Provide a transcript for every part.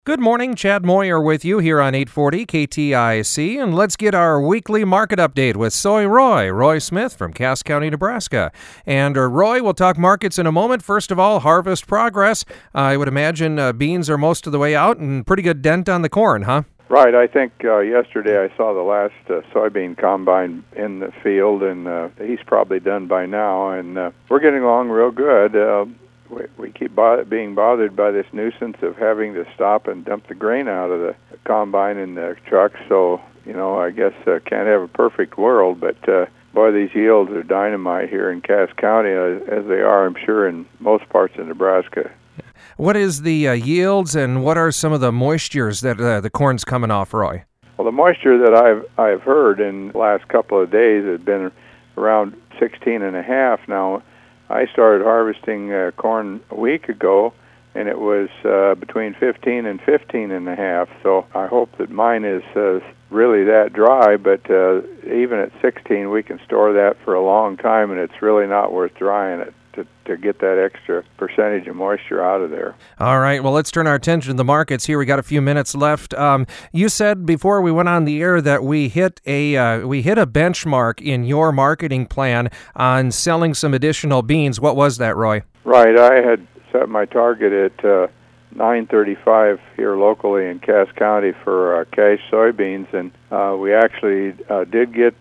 Good morning, Chad Moyer with you here on 840 KTIC, and let's get our weekly market update with Soy Roy Smith from Cass County, Nebraska. And Roy, we'll talk markets in a moment. First of all, harvest progress. I would imagine beans are most of the way out and pretty good dent on the corn, huh? Right. I think yesterday I saw the last soybean combine in the field, and he's probably done by now, and we're getting along real good. We keep being bothered by this nuisance of having to stop and dump the grain out of the combine in the truck. So, I guess can't have a perfect world, but boy, these yields are dynamite here in Cass County, as they are, I'm sure, in most parts of Nebraska. What is the yields, and what are some of the moistures that the corn's coming off, Roy? Well, the moisture that I've heard in the last couple of days has been around 16.5 now. I started harvesting corn a week ago, and it was between 15 and 15.5. So I hope that mine is really that dry, but even at 16, we can store that for a long time, and it's really not worth drying it to get that extra percentage of moisture out of there. All right, well, let's turn our attention to the markets here. We got a few minutes left. You said before we went on the air that we hit a benchmark in your marketing plan on selling some additional beans. What was that, Roy? Right, I had set my target at $9.35 here locally in Cass County for cash soybeans, and we actually did get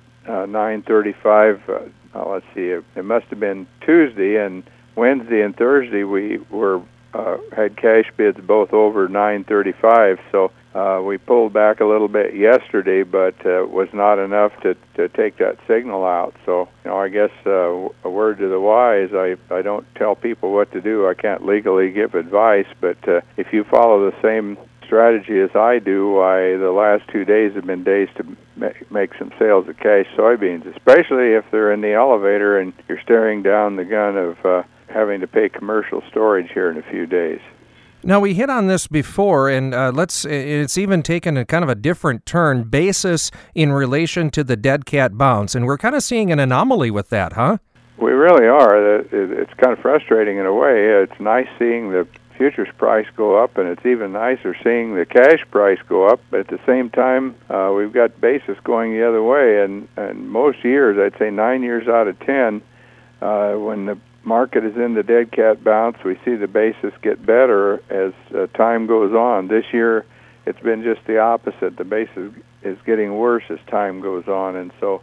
$9.35. Let's see, it must have been Tuesday, and Wednesday and Thursday we had cash bids both over $9.35. So we pulled back a little bit yesterday, but was not enough to take that signal out. So I guess a word to the wise. I don't tell people what to do. I can't legally give advice, but if you follow the same strategy as I do, the last 2 days have been days to make some sales of cash soybeans, especially if they're in the elevator and you're staring down the gun of having to pay commercial storage here in a few days. Now, we hit on this before, and it's even taken a kind of a different turn, basis in relation to the dead cat bounce, and we're kind of seeing an anomaly with that, huh? We really are. It's kind of frustrating in a way. It's nice seeing the futures price go up, and it's even nicer seeing the cash price go up, but at the same time, we've got basis going the other way, and most years, I'd say 9 years out of 10, when the market is in the dead cat bounce, we see the basis get better as time goes on. This year, it's been just the opposite. The basis is getting worse as time goes on, and so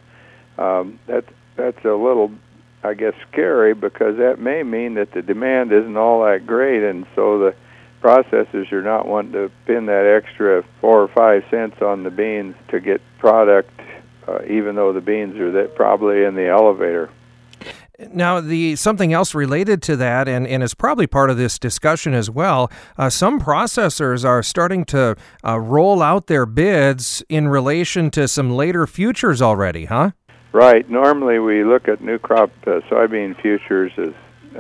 that's a little, I guess, scary, because that may mean that the demand isn't all that great, and so the processors are not wanting to pin that extra 4 or 5 cents on the beans to get product, even though the beans are probably in the elevator. Now, something else related to that, and is probably part of this discussion as well, some processors are starting to roll out their bids in relation to some later futures already, huh? Right. Normally we look at new crop soybean futures as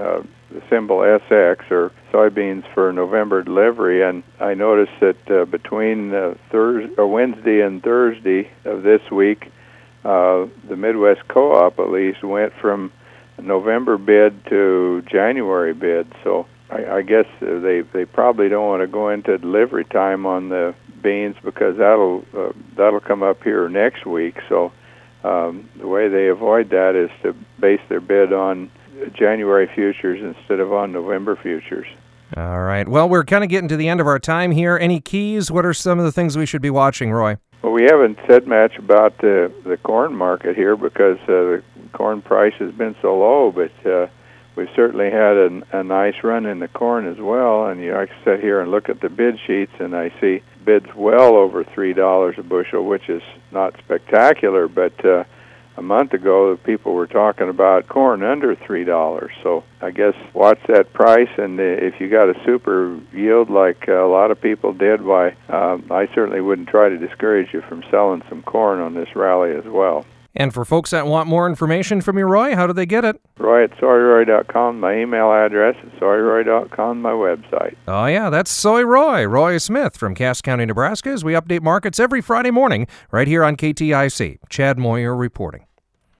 the symbol SX, or soybeans for November delivery, and I noticed that between Wednesday and Thursday of this week, the Midwest Co-op at least went from November bid to January bid. So I guess they probably don't want to go into delivery time on the beans, because that'll come up here next week. So the way they avoid that is to base their bid on January futures instead of on November futures. All right. Well, we're kind of getting to the end of our time here. Any keys? What are some of the things we should be watching, Roy? Well, we haven't said much about the corn market here, because the corn price has been so low, but we've certainly had a nice run in the corn as well. And I sit here and look at the bid sheets, and I see bids well over $3 a bushel, which is not spectacular, but a month ago the people were talking about corn under $3. So I guess watch that price, and if you got a super yield like a lot of people did, why I certainly wouldn't try to discourage you from selling some corn on this rally as well. And for folks that want more information from you, Roy, how do they get it? Roy at SoyRoy.com, my email address, and SoyRoy.com, my website. Oh, yeah, that's Soy Roy Smith from Cass County, Nebraska, as we update markets every Friday morning right here on KTIC. Chad Moyer reporting.